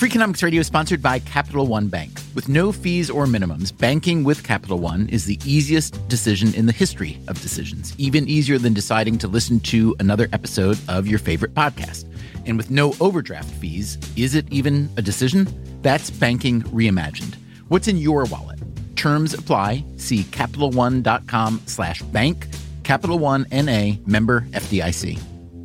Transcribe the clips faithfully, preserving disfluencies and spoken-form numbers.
Freakonomics Radio is sponsored by Capital One Bank. With no fees or minimums, banking with Capital One is the easiest decision in the history of decisions, even easier than deciding to listen to another episode of your favorite podcast. And with no overdraft fees, is it even a decision? That's banking reimagined. What's in your wallet? Terms apply. See CapitalOne.com slash bank. Capital One N A, member F D I C.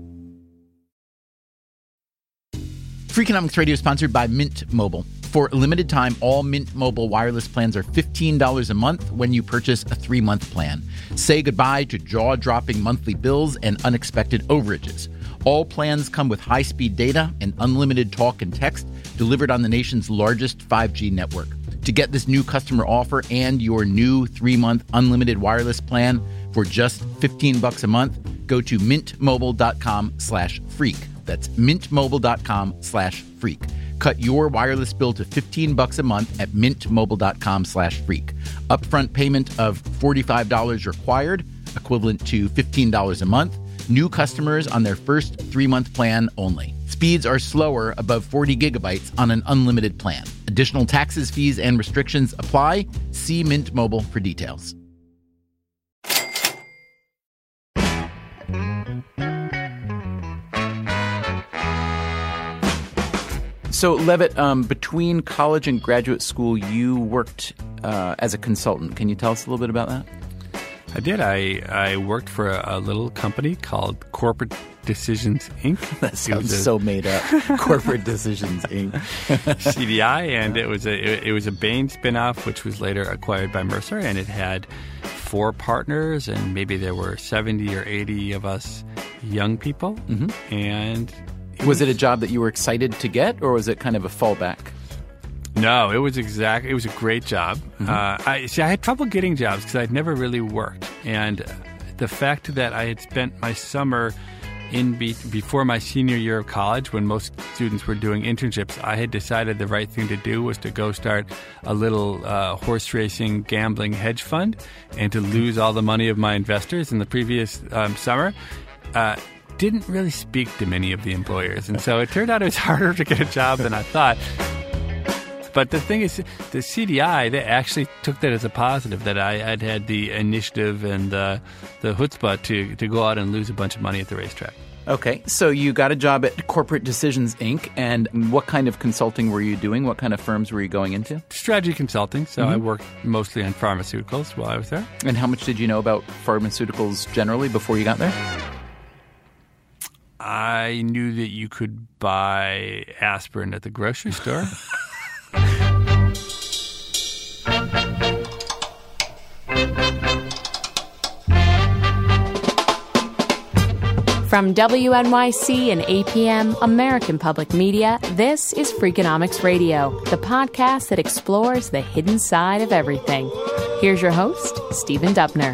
Freakonomics Radio is sponsored by Mint Mobile. For a limited time, all Mint Mobile wireless plans are fifteen dollars a month when you purchase a three-month plan. Say goodbye to jaw-dropping monthly bills and unexpected overages. All plans come with high-speed data and unlimited talk and text delivered on the nation's largest five G network. To get this new customer offer and your new three-month unlimited wireless plan for just fifteen bucks a month, go to mintmobile.com slash freak. That's mintmobile.com slash freak. Cut your wireless bill to fifteen bucks a month at mintmobile.com slash freak. Upfront payment of forty-five dollars required, equivalent to fifteen dollars a month. New customers on their first three-month plan only. Speeds are slower above forty gigabytes on an unlimited plan. Additional taxes, fees, and restrictions apply. See Mint Mobile for details. So, Levitt, um, between college and graduate school, you worked uh, as a consultant. Can you tell us a little bit about that? I did. I, I worked for a, a little company called Corporate Decisions, Incorporated. That sounds a, so made up. Corporate Decisions, Incorporated. C D I, and it was a it, it was a Bain spinoff, which was later acquired by Mercer, and it had four partners, and maybe there were seventy or eighty of us young people, mm-hmm. and it was, was it a job that you were excited to get, or was it kind of a fallback? No, it was exact. It was a great job. Mm-hmm. Uh, I see. I had trouble getting jobs because I'd never really worked, and the fact that I had spent my summer in be, before my senior year of college, when most students were doing internships, I had decided the right thing to do was to go start a little uh, horse racing, gambling hedge fund, and to lose all the money of my investors in the previous um, summer. Uh, didn't really speak to many of the employers, and so it turned out it was harder to get a job than I thought. But the thing is, the C D I, they actually took that as a positive, that I had had the initiative and uh, the chutzpah to, to go out and lose a bunch of money at the racetrack. Okay, so you got a job at Corporate Decisions, Incorporated, and what kind of consulting were you doing? What kind of firms were you going into? Strategy consulting, so mm-hmm. I worked mostly on pharmaceuticals while I was there. And how much did you know about pharmaceuticals generally before you got there? I knew that you could buy aspirin at the grocery store. From W N Y C and A P M, American Public Media, this is Freakonomics Radio, the podcast that explores the hidden side of everything. Here's your host, Stephen Dubner.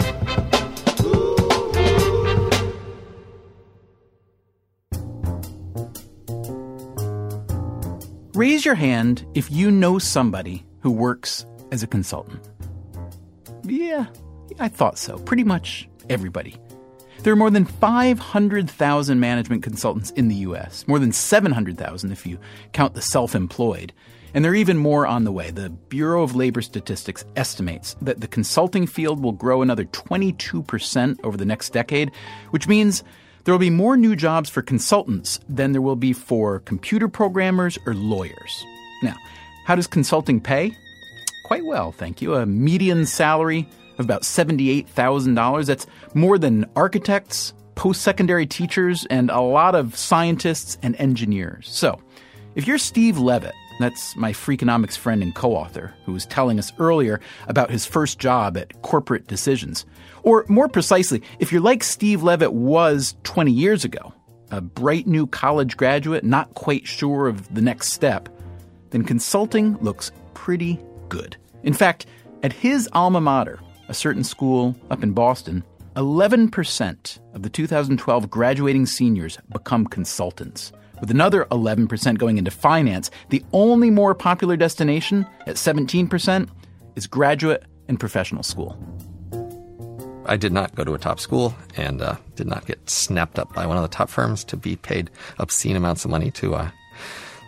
Raise your hand if you know somebody who works as a consultant. Yeah, I thought so. Pretty much everybody. There are more than five hundred thousand management consultants in the U S, more than seven hundred thousand if you count the self-employed. And there are even more on the way. The Bureau of Labor Statistics estimates that the consulting field will grow another twenty-two percent over the next decade, which means there will be more new jobs for consultants than there will be for computer programmers or lawyers. Now, how does consulting pay? Quite well, thank you. A median salary of about seventy-eight thousand dollars. That's more than architects, post-secondary teachers, and a lot of scientists and engineers. So, if you're Steve Levitt, that's my Freakonomics friend and co-author who was telling us earlier about his first job at Corporate Decisions. Or more precisely, if you're like Steve Levitt was twenty years ago, a bright new college graduate not quite sure of the next step, then consulting looks pretty good. In fact, at his alma mater, a certain school up in Boston, eleven percent of the two thousand twelve graduating seniors become consultants, with another eleven percent going into finance. The only more popular destination, at seventeen percent, is graduate and professional school. I did not go to a top school and uh, did not get snapped up by one of the top firms to be paid obscene amounts of money to uh,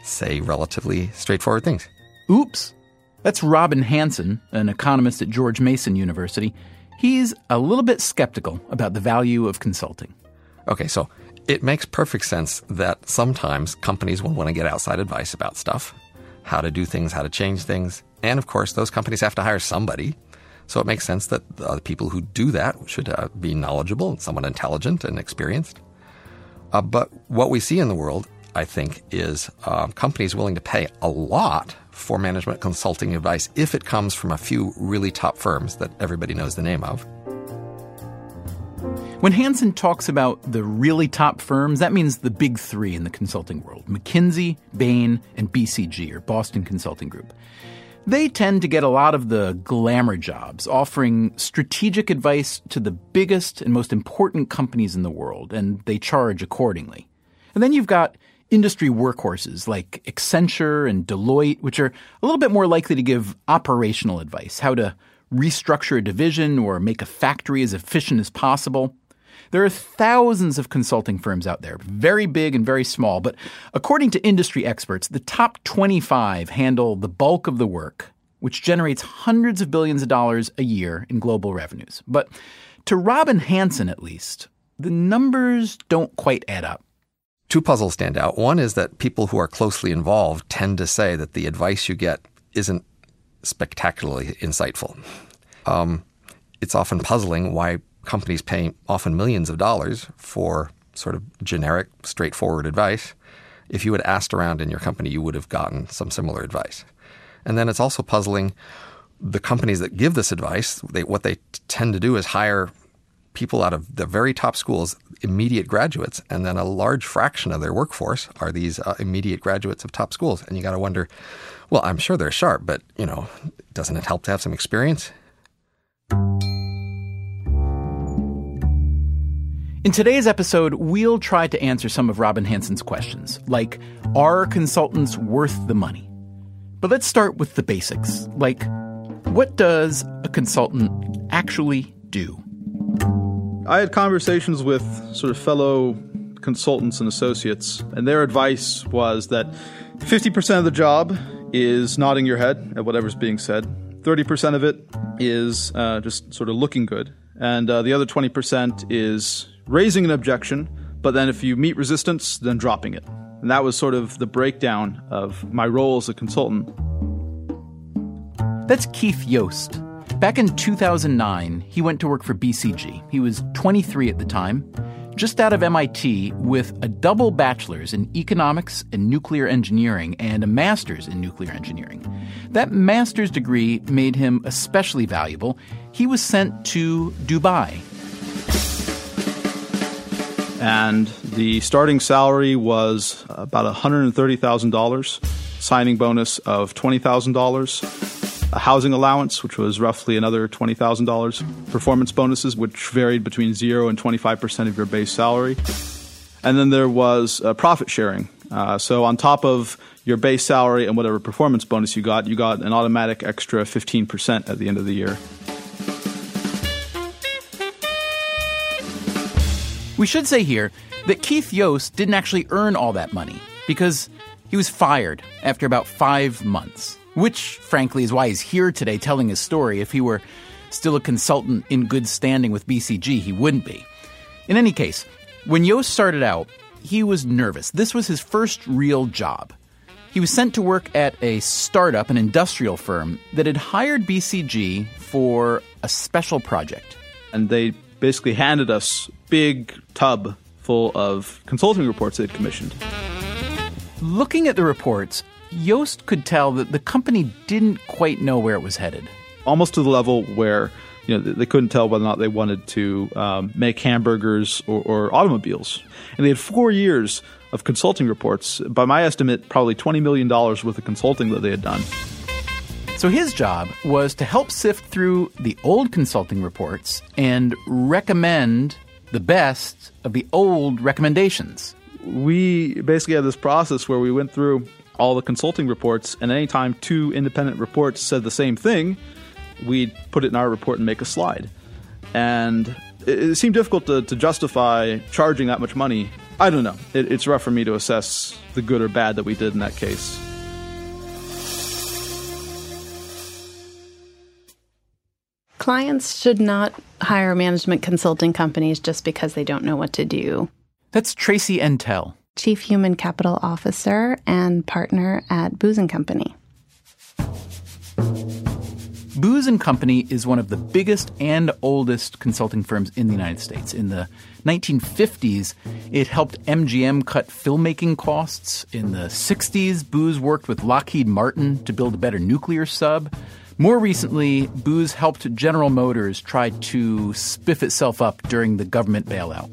say relatively straightforward things. Oops. That's Robin Hanson, an economist at George Mason University. He's a little bit skeptical about the value of consulting. Okay, so it makes perfect sense that sometimes companies will want to get outside advice about stuff, how to do things, how to change things. And of course, those companies have to hire somebody. So it makes sense that the people who do that should uh, be knowledgeable and somewhat intelligent and experienced. Uh, but what we see in the world, I think, is uh, companies willing to pay a lot for management consulting advice if it comes from a few really top firms that everybody knows the name of. When Hanson talks about the really top firms, that means the big three in the consulting world: McKinsey, Bain, and B C G, or Boston Consulting Group. They tend to get a lot of the glamour jobs, offering strategic advice to the biggest and most important companies in the world, and they charge accordingly. And then you've got industry workhorses like Accenture and Deloitte, which are a little bit more likely to give operational advice, how to restructure a division or make a factory as efficient as possible. There are thousands of consulting firms out there, very big and very small, but according to industry experts, the top twenty-five handle the bulk of the work, which generates hundreds of billions of dollars a year in global revenues. But to Robin Hanson, at least, the numbers don't quite add up. Two puzzles stand out. One is that people who are closely involved tend to say that the advice you get isn't spectacularly insightful. Um, it's often puzzling why companies pay often millions of dollars for sort of generic, straightforward advice. If you had asked around in your company, you would have gotten some similar advice. And then it's also puzzling the companies that give this advice. They, what they t- tend to do is hire people out of the very top schools, immediate graduates, and then a large fraction of their workforce are these uh, immediate graduates of top schools. And you got to wonder, well, I'm sure they're sharp, but, you know, doesn't it help to have some experience? In today's episode, we'll try to answer some of Robin Hanson's questions, like, are consultants worth the money? But let's start with the basics, like, what does a consultant actually do? I had conversations with sort of fellow consultants and associates, and their advice was that fifty percent of the job is nodding your head at whatever's being said. thirty percent of it is uh, just sort of looking good. And uh, the other twenty percent is raising an objection, but then if you meet resistance, then dropping it. And that was sort of the breakdown of my role as a consultant. That's Keith Yost. Back in two thousand nine, he went to work for B C G. He was twenty-three at the time, just out of M I T with a double bachelor's in economics and nuclear engineering and a master's in nuclear engineering. That master's degree made him especially valuable. He was sent to Dubai. And the starting salary was about one hundred thirty thousand dollars, signing bonus of twenty thousand dollars, a housing allowance, which was roughly another twenty thousand dollars, performance bonuses, which varied between zero and twenty-five percent of your base salary. And then there was uh, profit sharing. Uh, so on top of your base salary and whatever performance bonus you got, you got an automatic extra fifteen percent at the end of the year. We should say here that Keith Yost didn't actually earn all that money because he was fired after about five months, which, frankly, is why he's here today telling his story. If he were still a consultant in good standing with B C G, he wouldn't be. In any case, when Yost started out, he was nervous. This was his first real job. He was sent to work at a startup, an industrial firm, that had hired B C G for a special project. And they basically handed us big tub full of consulting reports they'd commissioned. Looking at the reports, Yost could tell that the company didn't quite know where it was headed. Almost to the level where, you know, they couldn't tell whether or not they wanted to um, make hamburgers or, or automobiles. And they had four years of consulting reports. By my estimate, probably twenty million dollars worth of consulting that they had done. So his job was to help sift through the old consulting reports and recommend the best of the old recommendations. We basically had this process where we went through all the consulting reports, and anytime two independent reports said the same thing, we'd put it in our report and make a slide. And it, it seemed difficult to, to justify charging that much money I don't know. It, it's rough for me to assess the good or bad that we did in that case. Clients should not hire management consulting companies just because they don't know what to do. That's Tracy Entell, Chief Human Capital Officer and partner at Booz and Company. Booz and Company is one of the biggest and oldest consulting firms in the United States. In the nineteen fifties, it helped M G M cut filmmaking costs. In the sixties, Booz worked with Lockheed Martin to build a better nuclear sub. More recently, Booz helped General Motors try to spiff itself up during the government bailout.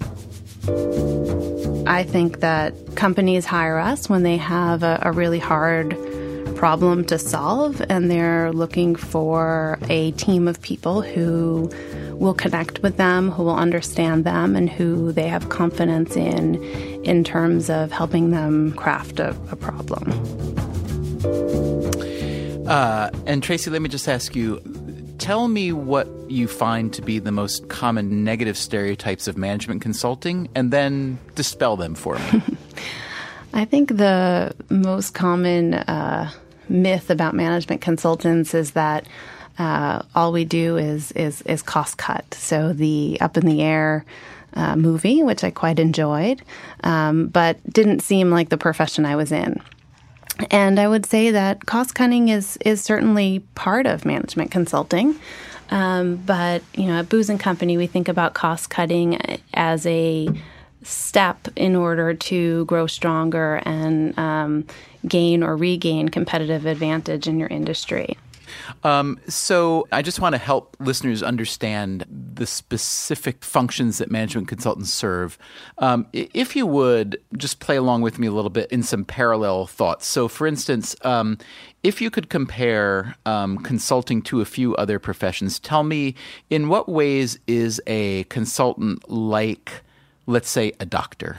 I think that companies hire us when they have a, a really hard problem to solve, and they're looking for a team of people who will connect with them, who will understand them, and who they have confidence in in terms of helping them craft a, a problem. Uh, and Tracy, let me just ask you, tell me what you find to be the most common negative stereotypes of management consulting, and then dispel them for me. I think the most common uh, myth about management consultants is that uh, all we do is, is is cost cut. So the Up in the Air uh, movie, which I quite enjoyed, um, but didn't seem like the profession I was in. And I would say that cost cutting is is certainly part of management consulting. Um, but, you know, at Booz and Company, we think about cost cutting as a step in order to grow stronger and um, gain or regain competitive advantage in your industry. Um, so I just want to help listeners understand the specific functions that management consultants serve. Um, if you would, just play along with me a little bit in some parallel thoughts. So, for instance, um, if you could compare um, consulting to a few other professions, tell me in what ways is a consultant like, let's say, a doctor?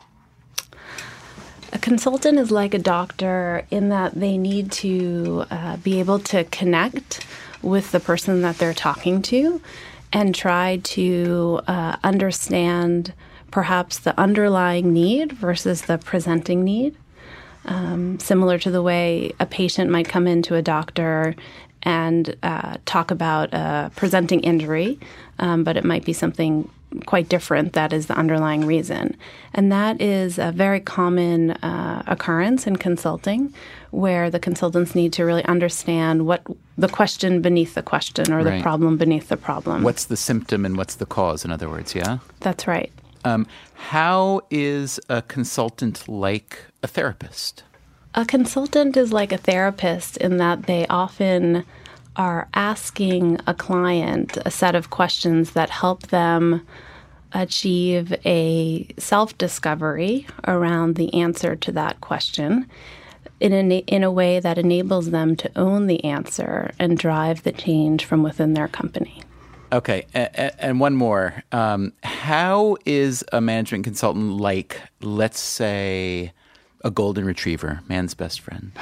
A consultant is like a doctor in that they need to uh, be able to connect with the person that they're talking to and try to uh, understand perhaps the underlying need versus the presenting need. Um, similar to the way a patient might come into a doctor and uh, talk about a presenting injury, um, but it might be something quite different that is the underlying reason. And that is a very common uh, occurrence in consulting, where the consultants need to really understand what the question beneath the question or right. the problem beneath the problem. What's the symptom and what's the cause, in other words, yeah? That's right. Um, how is a consultant like a therapist? A consultant is like a therapist in that they often are asking a client a set of questions that help them achieve a self-discovery around the answer to that question in a, in a way that enables them to own the answer and drive the change from within their company. Okay, a- and one more. Um, how is a management consultant like, let's say, a golden retriever, man's best friend?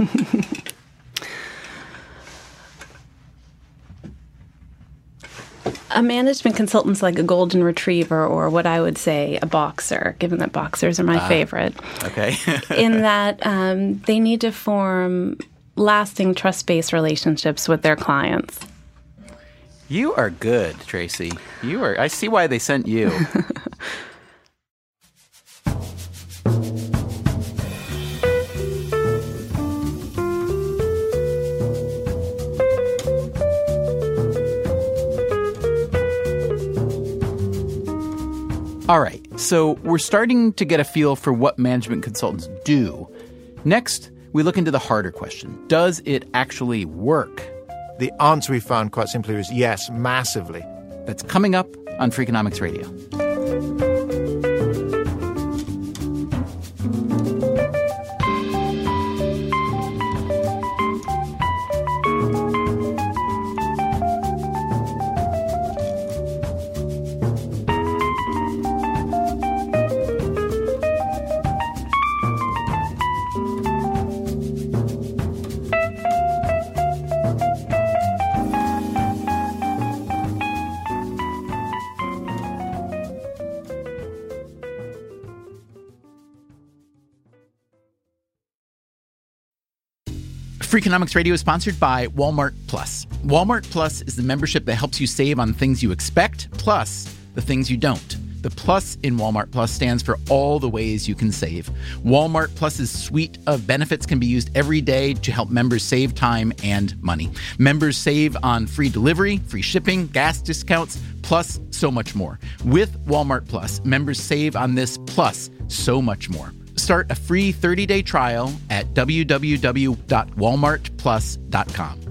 A management consultant's like a golden retriever, or what I would say a boxer, given that boxers are my uh, favorite. Okay. in that um, they need to form lasting trust-based relationships with their clients. You are good, Tracy. You are. I see why they sent you. All right, so we're starting to get a feel for what management consultants do. Next, we look into the harder question. Does it actually work? The answer we found quite simply is yes, massively. That's coming up on Freakonomics Radio. Freakonomics Radio is sponsored by Walmart Plus. Walmart Plus is the membership that helps you save on things you expect, plus the things you don't. The plus in Walmart Plus stands for all the ways you can save. Walmart Plus's suite of benefits can be used every day to help members save time and money. Members save on free delivery, free shipping, gas discounts, plus so much more. With Walmart Plus, members save on this plus so much more. Start a free thirty-day trial at w w w dot walmart plus dot com.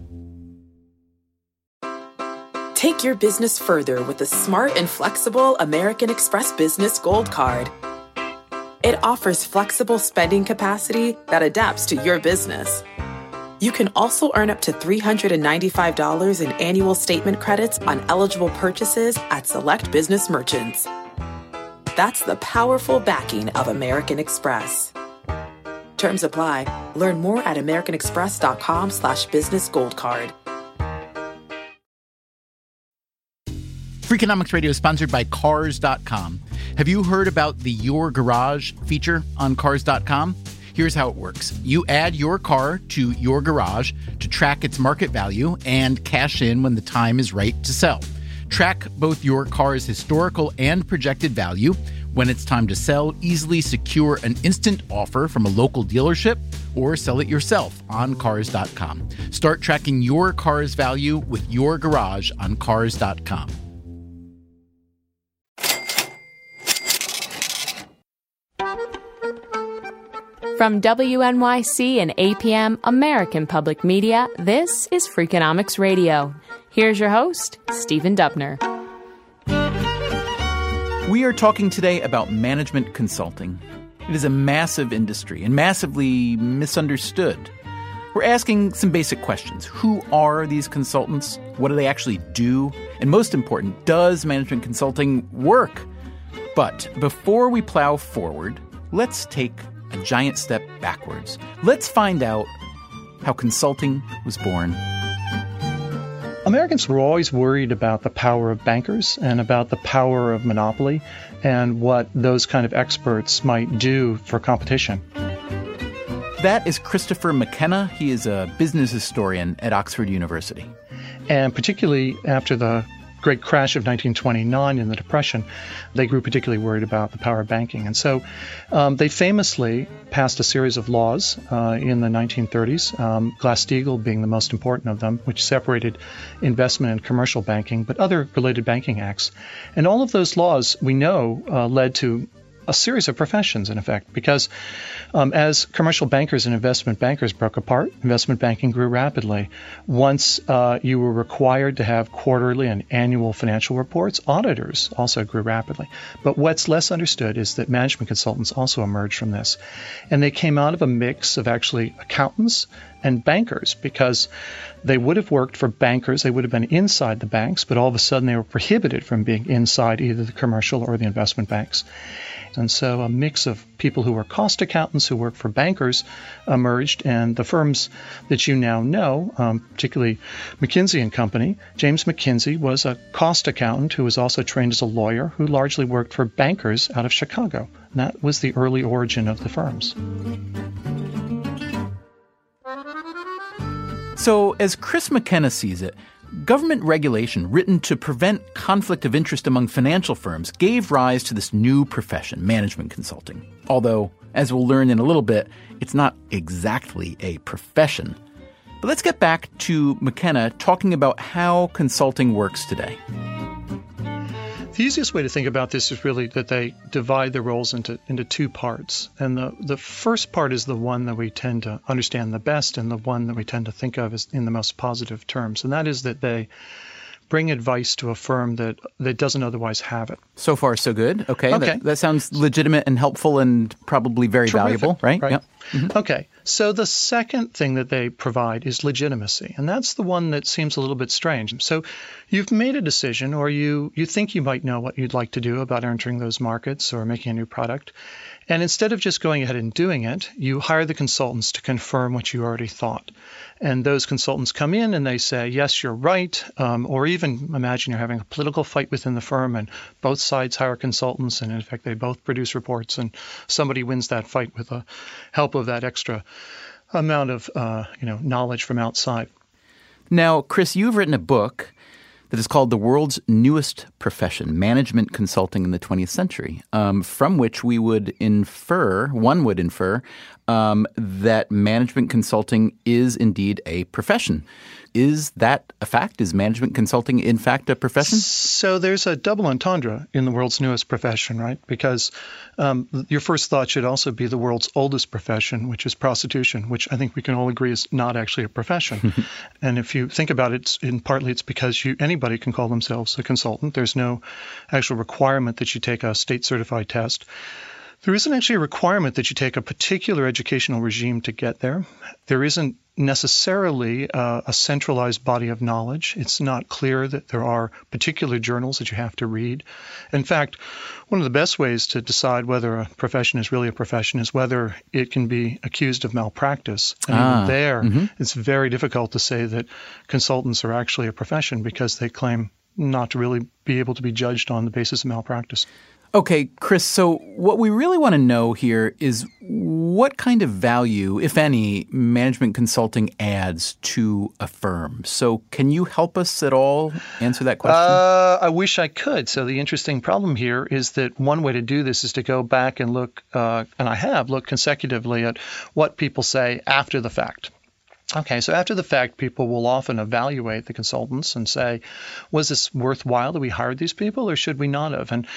Take your business further with the smart and flexible American Express Business Gold Card. It offers flexible spending capacity that adapts to your business. You can also earn up to three hundred ninety-five dollars in annual statement credits on eligible purchases at select business merchants. That's the powerful backing of American Express. Terms apply. Learn more at americanexpress.com slash business gold card. Freakonomics Radio is sponsored by Cars dot com. Have you heard about the Your Garage feature on Cars dot com? Here's how it works. You add your car to your garage to track its market value and cash in when the time is right to sell. Track both your car's historical and projected value. When it's time to sell, easily secure an instant offer from a local dealership or sell it yourself on Cars dot com. Start tracking your car's value with your garage on Cars dot com. From W N Y C and A P M, American Public Media, this is Freakonomics Radio. Here's your host, Stephen Dubner. We are talking today about management consulting. It is a massive industry and massively misunderstood. We're asking some basic questions. Who are these consultants? What do they actually do? And most important, does management consulting work? But before we plow forward, let's take a giant step backwards. Let's find out how consulting was born. Americans were always worried about the power of bankers and about the power of monopoly and what those kind of experts might do for competition. That is Christopher McKenna. He is a business historian at Oxford University. And particularly after the great crash of nineteen twenty-nine in the Depression, they grew particularly worried about the power of banking. And so um, they famously passed a series of laws uh, in the nineteen thirties, um, Glass-Steagall being the most important of them, which separated investment and commercial banking, but other related banking acts. And all of those laws, we know, uh, led to a series of professions, in effect, because um, as commercial bankers and investment bankers broke apart, investment banking grew rapidly. Once uh, you were required to have quarterly and annual financial reports, auditors also grew rapidly. But what's less understood is that management consultants also emerged from this. And they came out of a mix of actually accountants and bankers, because they would have worked for bankers, they would have been inside the banks, but all of a sudden they were prohibited from being inside either the commercial or the investment banks. And so a mix of people who were cost accountants who worked for bankers emerged, and the firms that you now know, um, particularly McKinsey and Company. James McKinsey was a cost accountant who was also trained as a lawyer who largely worked for bankers out of Chicago. And that was the early origin of the firms. So, as Chris McKenna sees it, government regulation written to prevent conflict of interest among financial firms gave rise to this new profession, management consulting. Although, as we'll learn in a little bit, it's not exactly a profession. But let's get back to McKenna talking about how consulting works today. The easiest way to think about this is really that they divide the roles into, into two parts. And the, the first part is the one that we tend to understand the best and the one that we tend to think of as in the most positive terms. And that is that they bring advice to a firm that, that doesn't otherwise have it. So far, so good. Okay. Okay. That, that sounds legitimate and helpful and probably very Terrific, valuable, right? right. Yep. Mm-hmm. Okay. So the second thing that they provide is legitimacy. And that's the one that seems a little bit strange. So you've made a decision, or you, you think you might know what you'd like to do about entering those markets or making a new product. And instead of just going ahead and doing it, you hire the consultants to confirm what you already thought. And those consultants come in and they say, yes, you're right. Um, or even imagine you're having a political fight within the firm and both sides hire consultants. And in fact, they both produce reports and somebody wins that fight with the help of that extra amount of uh, you know knowledge from outside. Now, Chris, you've written a book that is called The World's Newest Profession, Management Consulting in the twentieth Century, um, from which we would infer, one would infer, um, that management consulting is indeed a profession. Is that a fact? Is management consulting, in fact, a profession? So there's a double entendre in the world's newest profession, right? Because um, your first thought should also be the world's oldest profession, which is prostitution, which I think we can all agree is not actually a profession. And if you think about it, it's, in partly it's because you, anybody can call themselves a consultant. There's no actual requirement that you take a state-certified test. There isn't actually a requirement that you take a particular educational regime to get there. There isn't necessarily uh, a centralized body of knowledge. It's not clear that there are particular journals that you have to read. In fact, one of the best ways to decide whether a profession is really a profession is whether it can be accused of malpractice. And ah, even there, mm-hmm. it's very difficult to say that consultants are actually a profession because they claim not to really be able to be judged on the basis of malpractice. Okay, Chris, so what we really want to know here is what kind of value, if any, management consulting adds to a firm. So can you help us at all answer that question? Uh, I wish I could. So the interesting problem here is that one way to do this is to go back and look, uh, and I have looked consecutively at what people say after the fact. Okay, so after the fact, people will often evaluate the consultants and say, was this worthwhile that we hired these people or should we not have? And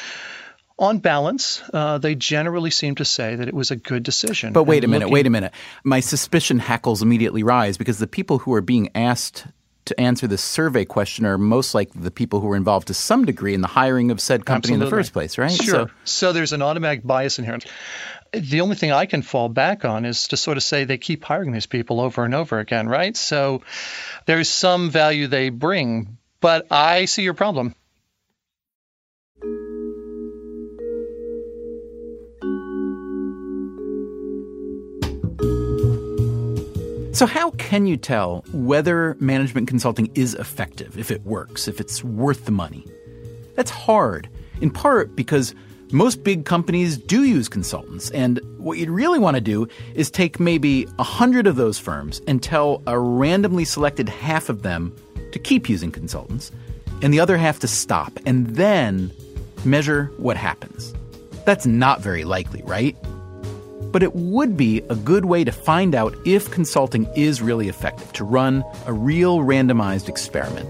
on balance, uh, they generally seem to say that it was a good decision. But wait and a minute, looking- wait a minute. My suspicion hackles immediately rise because the people who are being asked to answer this survey question are most likely the people who were involved to some degree in the hiring of said company Absolutely. in the first place, right? Sure. So, so there's an automatic bias inherent. The only thing I can fall back on is to sort of say they keep hiring these people over and over again, right? So there's some value they bring, but I see your problem. So how can you tell whether management consulting is effective, if it works, if it's worth the money? That's hard, in part because most big companies do use consultants, and what you'd really want to do is take maybe a hundred of those firms and tell a randomly selected half of them to keep using consultants, and the other half to stop, and then measure what happens. That's not very likely, right? But it would be a good way to find out if consulting is really effective, to run a real randomized experiment.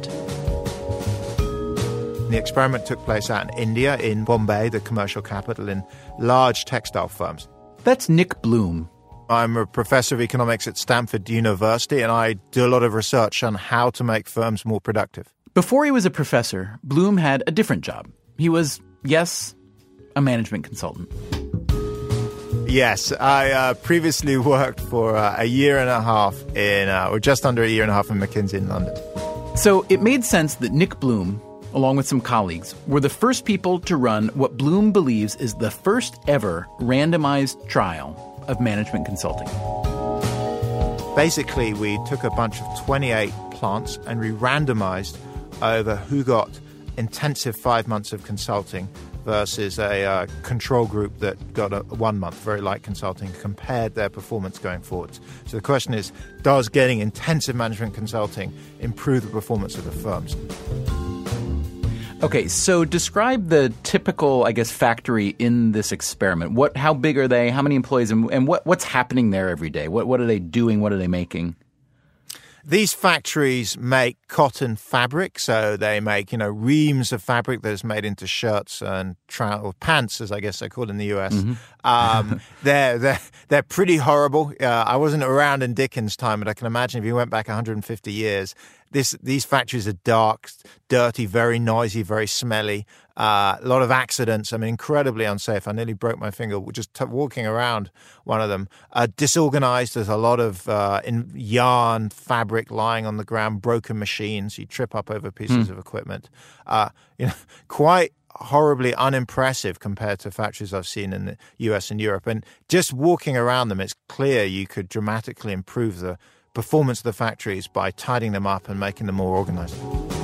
The experiment took place out in India, in Bombay, the commercial capital, in large textile firms. That's Nick Bloom. I'm a professor of economics at Stanford University, and I do a lot of research on how to make firms more productive. Before he was a professor, Bloom had a different job. He was, yes, a management consultant. Yes, I uh, previously worked for uh, a year and a half in, uh, or just under a year and a half in McKinsey in London. So it made sense that Nick Bloom, along with some colleagues, were the first people to run what Bloom believes is the first ever randomized trial of management consulting. Basically, we took a bunch of twenty-eight plants and we randomized over who got intensive five months of consulting versus a uh, control group that got a one month, very light consulting, compared their performance going forwards. So the question is, does getting intensive management consulting improve the performance of the firms? Okay, so describe the typical, I guess, factory in this experiment. What, how big are they? How many employees? And, and what, what's happening there every day? What, what are they doing? What are they making? These factories make cotton fabric, so they make, you know, reams of fabric that is made into shirts and tra- or pants, as I guess they're called in the U S. Mm-hmm. um, they're they're they're pretty horrible. Uh, I wasn't around in Dickens' time, but I can imagine if you went back one hundred fifty years, this these factories are dark, dirty, very noisy, very smelly. Uh, a lot of accidents. I mean, incredibly unsafe. I nearly broke my finger just t- walking around one of them. Uh, disorganized. There's a lot of uh, in yarn, fabric lying on the ground, broken machines. You trip up over pieces mm. of equipment. Uh, you know, quite horribly unimpressive compared to factories I've seen in the U S and Europe. And just walking around them, it's clear you could dramatically improve the performance of the factories by tidying them up and making them more organized.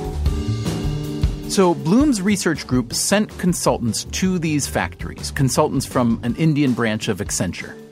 So Bloom's research group sent consultants to these factories, consultants from an Indian branch of Accenture.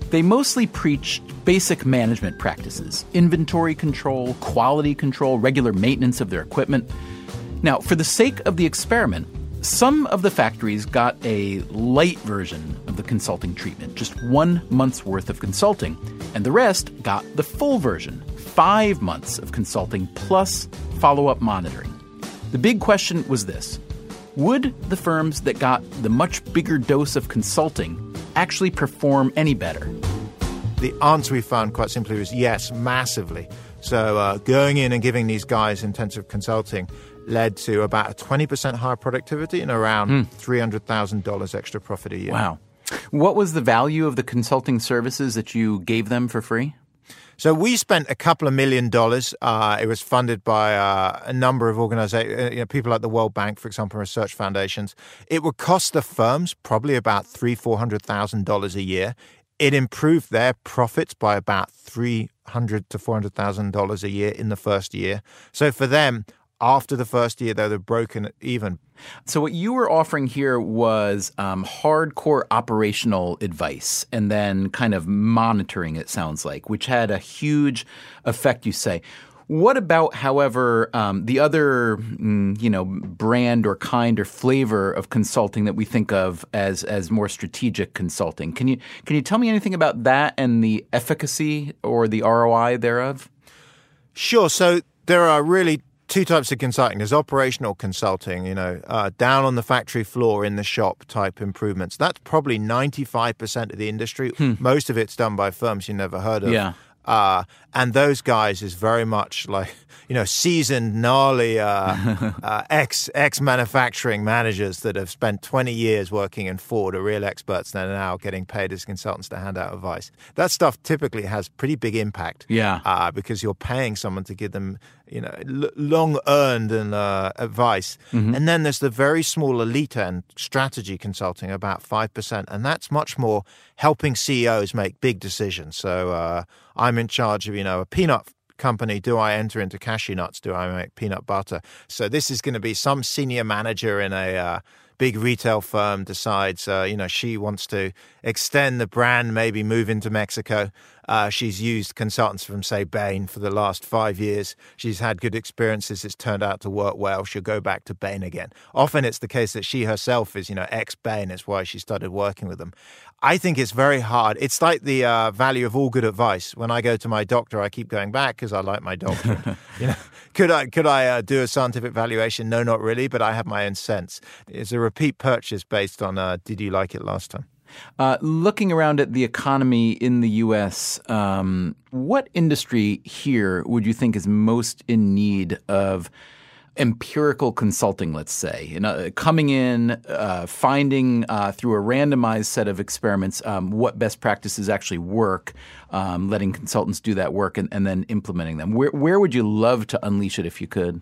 They mostly preached basic management practices, inventory control, quality control, regular maintenance of their equipment. Now, for the sake of the experiment, some of the factories got a light version of the consulting treatment, just one month's worth of consulting, and the rest got the full version, five months of consulting plus follow-up monitoring. The big question was this: would the firms that got the much bigger dose of consulting actually perform any better? The answer we found quite simply was yes, massively. So uh, going in and giving these guys intensive consulting led to about a twenty percent higher productivity and around mm. three hundred thousand dollars extra profit a year. Wow. What was the value of the consulting services that you gave them for free? So we spent a couple of million dollars. Uh, it was funded by uh, a number of organizations, uh, you know, people like the World Bank, for example, research foundations. It would cost the firms probably about three, four hundred thousand dollars a year. It improved their profits by about three hundred to four hundred thousand dollars a year in the first year. So for them, after the first year, though, they're broken even. So what you were offering here was um, hardcore operational advice and then kind of monitoring, it sounds like, which had a huge effect, you say. What about, however, um, the other, mm, you know, brand or kind or flavor of consulting that we think of as as more strategic consulting? Can you can you tell me anything about that and the efficacy or the R O I thereof? Sure. So there are really two types of consulting. There's operational consulting, you know, uh, down on the factory floor in the shop type improvements. That's probably ninety-five percent of the industry. Hmm. Most of it's done by firms you never heard of. Yeah. Uh, and those guys is very much like, you know, seasoned, gnarly uh, uh, ex, ex-manufacturing managers that have spent twenty years working in Ford, are real experts and are now getting paid as consultants to hand out advice. That stuff typically has pretty big impact. Yeah. Uh, because you're paying someone to give them, you know, l- long-earned and uh, advice. Mm-hmm. And then there's the very small elite end strategy consulting, about five percent. And that's much more helping C E Os make big decisions. So uh, I'm in charge of, you know, a peanut company. Do I enter into cashew nuts? Do I make peanut butter? So this is going to be some senior manager in a uh, big retail firm decides, uh, you know, she wants to extend the brand, maybe move into Mexico. Uh, she's used consultants from, say, Bain for the last five years. She's had good experiences. It's turned out to work well. She'll go back to Bain again. Often it's the case that she herself is, you know, ex-Bain. It's why she started working with them. I think it's very hard. It's like the uh, value of all good advice. When I go to my doctor, I keep going back because I like my doctor. you know, could I could I uh, do a scientific valuation? No, not really, but I have my own sense. It's a repeat purchase based on uh, did you like it last time? Uh, looking around at the economy in the U S, um, what industry here would you think is most in need of empirical consulting, let's say, you know, coming in, uh, finding uh, through a randomized set of experiments um, what best practices actually work, um, letting consultants do that work and, and then implementing them? Where, where would you love to unleash it if you could?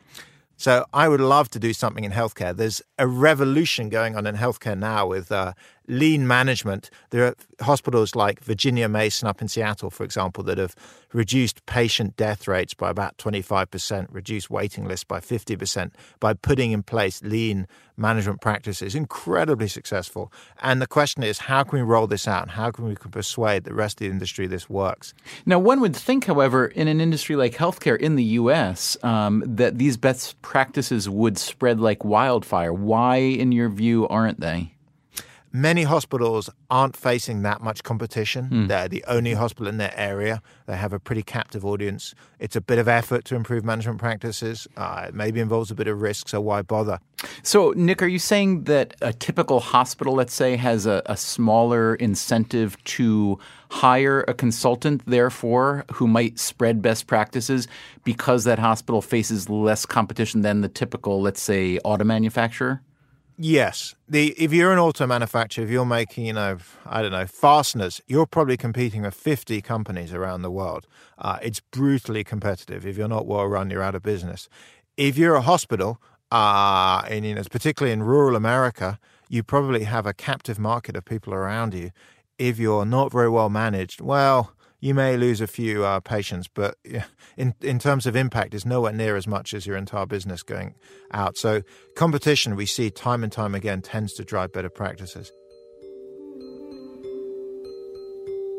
So I would love to do something in healthcare. There's a revolution going on in healthcare now with uh, lean management. There are hospitals like Virginia Mason up in Seattle, for example, that have reduced patient death rates by about twenty-five percent, reduced waiting lists by fifty percent by putting in place lean management practices. Incredibly successful. And the question is, how can we roll this out and how can we persuade the rest of the industry this works? Now, one would think, however, in an industry like healthcare in the U S, um, that these best practices would spread like wildfire. Why, in your view, aren't they? Many hospitals aren't facing that much competition. Mm. They're the only hospital in their area. They have a pretty captive audience. It's a bit of effort to improve management practices. Uh, it maybe involves a bit of risk, so why bother? So, Nick, are you saying that a typical hospital, let's say, has a, a smaller incentive to hire a consultant, therefore, who might spread best practices because that hospital faces less competition than the typical, let's say, auto manufacturer? Yes. The if you're an auto manufacturer, if you're making, you know, I don't know, fasteners, you're probably competing with fifty companies around the world. Uh, it's brutally competitive. If you're not well run, you're out of business. If you're a hospital, uh, and, you know, particularly in rural America, you probably have a captive market of people around you. If you're not very well managed, well, you may lose a few uh, patients, but in in terms of impact, it's nowhere near as much as your entire business going out. So competition, we see time and time again, tends to drive better practices.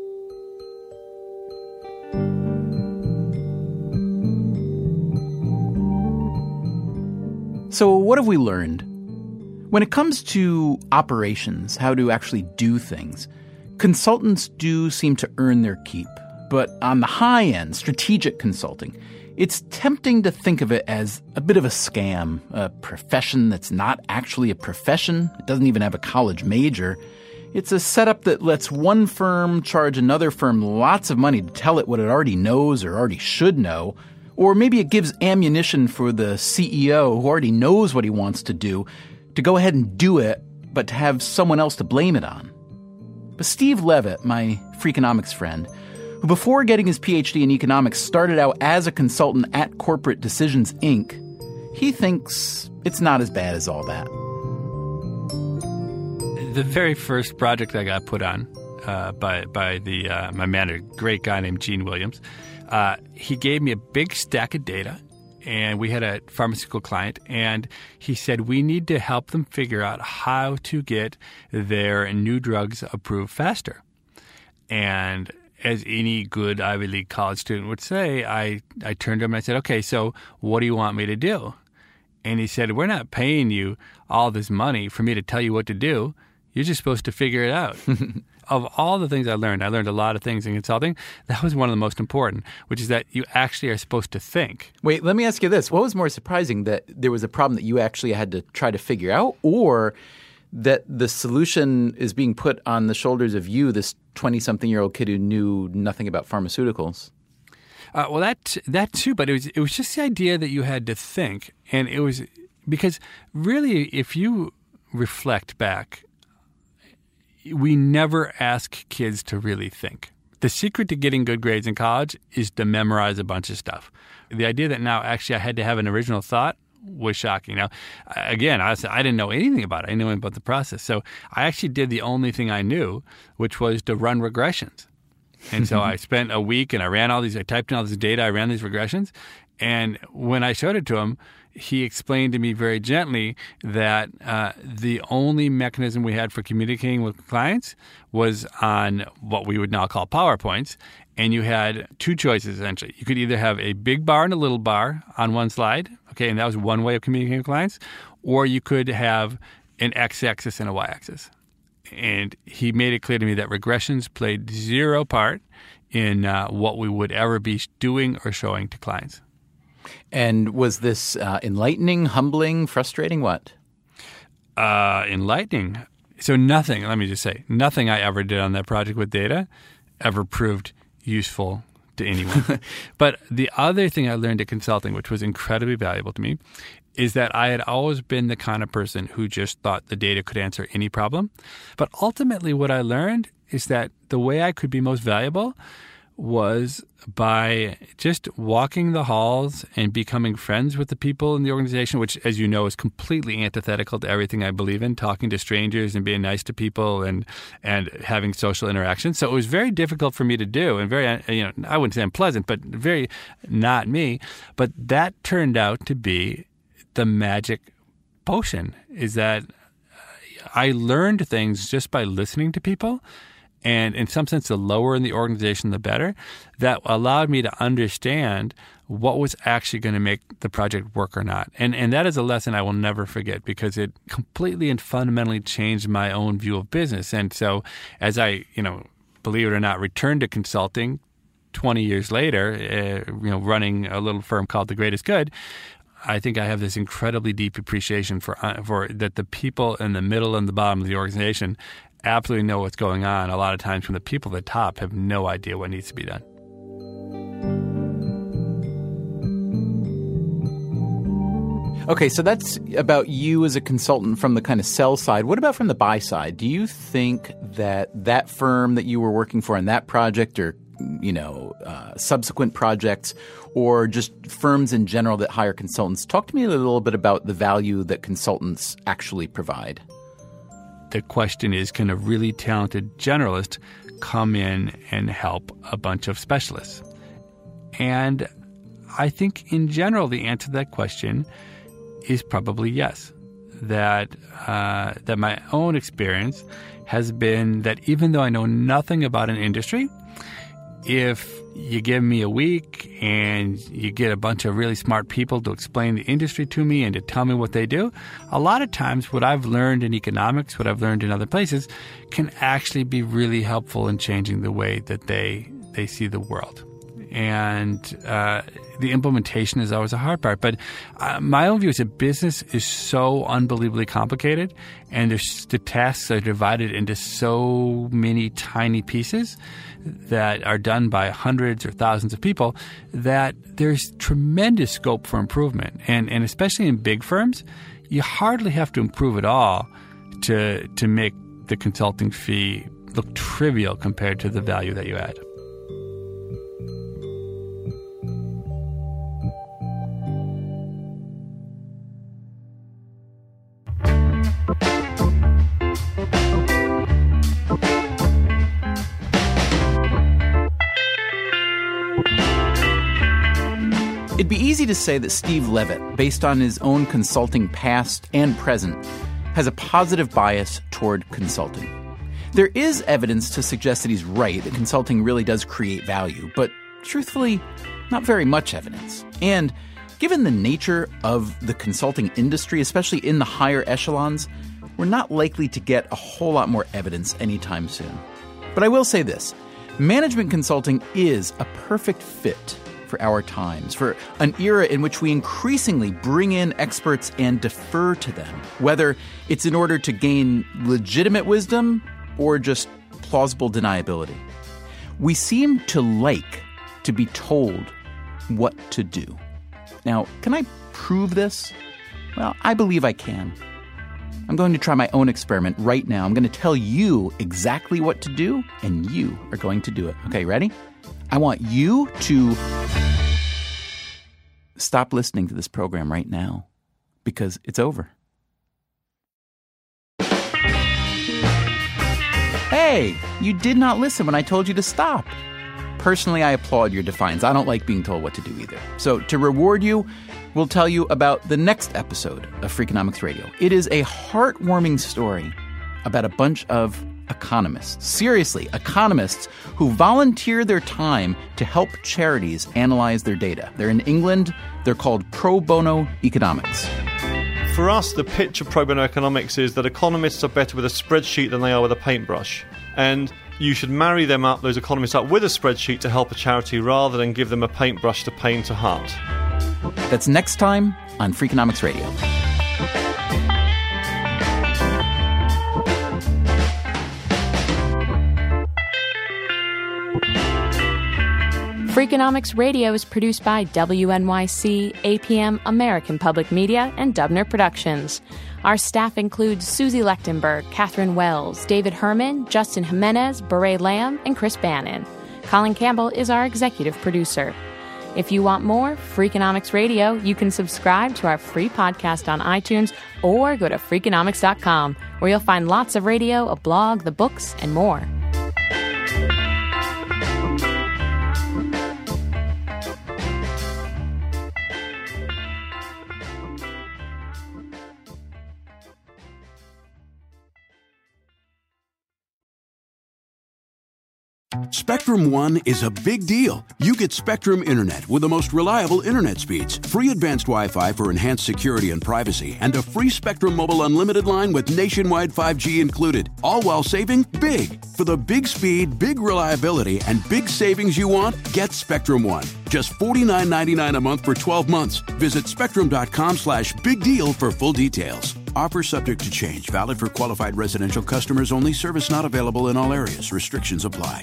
So what have we learned? When it comes to operations, how to actually do things, consultants do seem to earn their keep. But on the high end, strategic consulting, it's tempting to think of it as a bit of a scam, a profession that's not actually a profession. It doesn't even have a college major. It's a setup that lets one firm charge another firm lots of money to tell it what it already knows or already should know. Or maybe it gives ammunition for the C E O who already knows what he wants to do to go ahead and do it, but to have someone else to blame it on. But Steve Levitt, my Freakonomics friend, who before getting his P H D in economics started out as a consultant at Corporate Decisions, Incorporated, he thinks it's not as bad as all that. The very first project I got put on uh, by by the uh, my manager, great guy named Gene Williams, uh, he gave me a big stack of data, and we had a pharmaceutical client, and he said we need to help them figure out how to get their new drugs approved faster. And as any good Ivy League college student would say, I, I turned to him and I said, okay, so what do you want me to do? And he said, we're not paying you all this money for me to tell you what to do. You're just supposed to figure it out. Of all the things I learned, I learned a lot of things in consulting. That was one of the most important, which is that you actually are supposed to think. Wait, let me ask you this. What was more surprising, that there was a problem that you actually had to try to figure out, or that the solution is being put on the shoulders of you, this twenty-something-year-old kid who knew nothing about pharmaceuticals? Uh, well, that that too, but it was it was just the idea that you had to think, and it was because really, if you reflect back, we never ask kids to really think. The secret to getting good grades in college is to memorize a bunch of stuff. The idea that now actually I had to have an original thought was shocking. Now, again, I, was, I didn't know anything about it. I didn't know anything about the process. So I actually did the only thing I knew, which was to run regressions. And so I spent a week and I ran all these, I typed in all this data, I ran these regressions. And when I showed it to him, he explained to me very gently that uh, the only mechanism we had for communicating with clients was on what we would now call PowerPoints. And you had two choices, essentially. You could either have a big bar and a little bar on one slide, okay, and that was one way of communicating with clients, or you could have an x-axis and a y-axis. And he made it clear to me that regressions played zero part in uh, what we would ever be doing or showing to clients. And was this uh, enlightening, humbling, frustrating, what? Uh, enlightening. So nothing, let me just say, nothing I ever did on that project with data ever proved useful to anyone. But the other thing I learned at consulting, which was incredibly valuable to me, is that I had always been the kind of person who just thought the data could answer any problem. But ultimately what I learned is that the way I could be most valuable was by just walking the halls and becoming friends with the people in the organization, which, as you know, is completely antithetical to everything I believe in, talking to strangers and being nice to people and and having social interactions. So it was very difficult for me to do and very, you know, I wouldn't say unpleasant, but very not me. But that turned out to be the magic potion, is that I learned things just by listening to people. And in some sense, the lower in the organization, the better. That allowed me to understand what was actually going to make the project work or not. And and that is a lesson I will never forget, because it completely and fundamentally changed my own view of business. And so as I, you know, believe it or not, returned to consulting twenty years later, uh, you know, running a little firm called The Greatest Good, I think I have this incredibly deep appreciation for uh, for that the people in the middle and the bottom of the organization absolutely know what's going on. A lot of times when the people at the top have no idea what needs to be done. Okay, so that's about you as a consultant from the kind of sell side. What about from the buy side? Do you think that that firm that you were working for on that project, or you know, uh, subsequent projects, or just firms in general that hire consultants, talk to me a little bit about the value that consultants actually provide? The question is, can a really talented generalist come in and help a bunch of specialists? And I think in general the answer to that question is probably yes. That uh, that my own experience has been that even though I know nothing about an industry, if you give me a week and you get a bunch of really smart people to explain the industry to me and to tell me what they do, a lot of times what I've learned in economics, what I've learned in other places, can actually be really helpful in changing the way that they they see the world. And uh, the implementation is always a hard part. But uh, my own view is that business is so unbelievably complicated, and there's, the tasks are divided into so many tiny pieces that are done by hundreds or thousands of people, that there's tremendous scope for improvement. And, and especially in big firms, you hardly have to improve at all to to make the consulting fee look trivial compared to the value that you add. It'd be easy to say that Steve Levitt, based on his own consulting past and present, has a positive bias toward consulting. There is evidence to suggest that he's right, that consulting really does create value, but truthfully, not very much evidence. And given the nature of the consulting industry, especially in the higher echelons, we're not likely to get a whole lot more evidence anytime soon. But I will say this, management consulting is a perfect fit for our times, for an era in which we increasingly bring in experts and defer to them, whether it's in order to gain legitimate wisdom or just plausible deniability. We seem to like to be told what to do. Now, can I prove this? Well, I believe I can. I'm going to try my own experiment right now. I'm going to tell you exactly what to do, and you are going to do it. Okay, ready? I want you to stop listening to this program right now, because it's over. Hey, you did not listen when I told you to stop. Personally, I applaud your defiance. I don't like being told what to do either. So to reward you, we'll tell you about the next episode of Freakonomics Radio. It is a heartwarming story about a bunch of economists. Seriously, economists who volunteer their time to help charities analyze their data. They're in England. They're called Pro Bono Economics. For us, the pitch of Pro Bono Economics is that economists are better with a spreadsheet than they are with a paintbrush. And you should marry them up, those economists up, with a spreadsheet to help a charity rather than give them a paintbrush to paint a hut. That's next time on Freakonomics Radio. Freakonomics Radio is produced by W N Y C, A P M, American Public Media, and Dubner Productions. Our staff includes Susie Lechtenberg, Catherine Wells, David Herman, Justin Jimenez, Beret Lamb, and Chris Bannon. Colin Campbell is our executive producer. If you want more Freakonomics Radio, you can subscribe to our free podcast on iTunes or go to Freakonomics dot com, where you'll find lots of radio, a blog, the books, and more. Spectrum One is a big deal. You get Spectrum Internet with the most reliable internet speeds, free advanced Wi-Fi for enhanced security and privacy, and a free Spectrum Mobile Unlimited line with nationwide five G included, all while saving big. For the big speed, big reliability, and big savings you want, get Spectrum One. Just forty-nine ninety-nine a month for twelve months. Visit spectrum.com slash big deal for full details. Offer subject to change. Valid for qualified residential customers only. Service not available in all areas. Restrictions apply.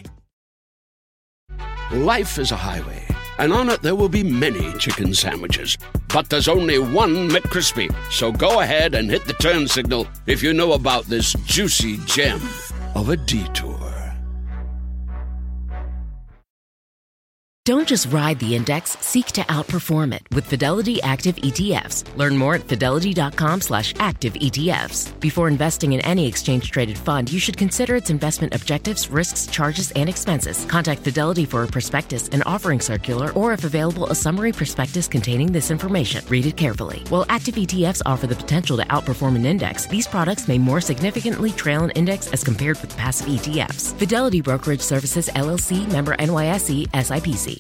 Life is a highway, and on it there will be many chicken sandwiches. But there's only one McCrispy. So go ahead and hit the turn signal if you know about this juicy gem of a detour. Don't just ride the index, seek to outperform it with Fidelity Active E T Fs. Learn more at fidelity.com slash active ETFs. Before investing in any exchange-traded fund, you should consider its investment objectives, risks, charges, and expenses. Contact Fidelity for a prospectus, an offering circular, or if available, a summary prospectus containing this information. Read it carefully. While active E T Fs offer the potential to outperform an index, these products may more significantly trail an index as compared with passive E T Fs. Fidelity Brokerage Services, L L C, member N Y S E, S I P C.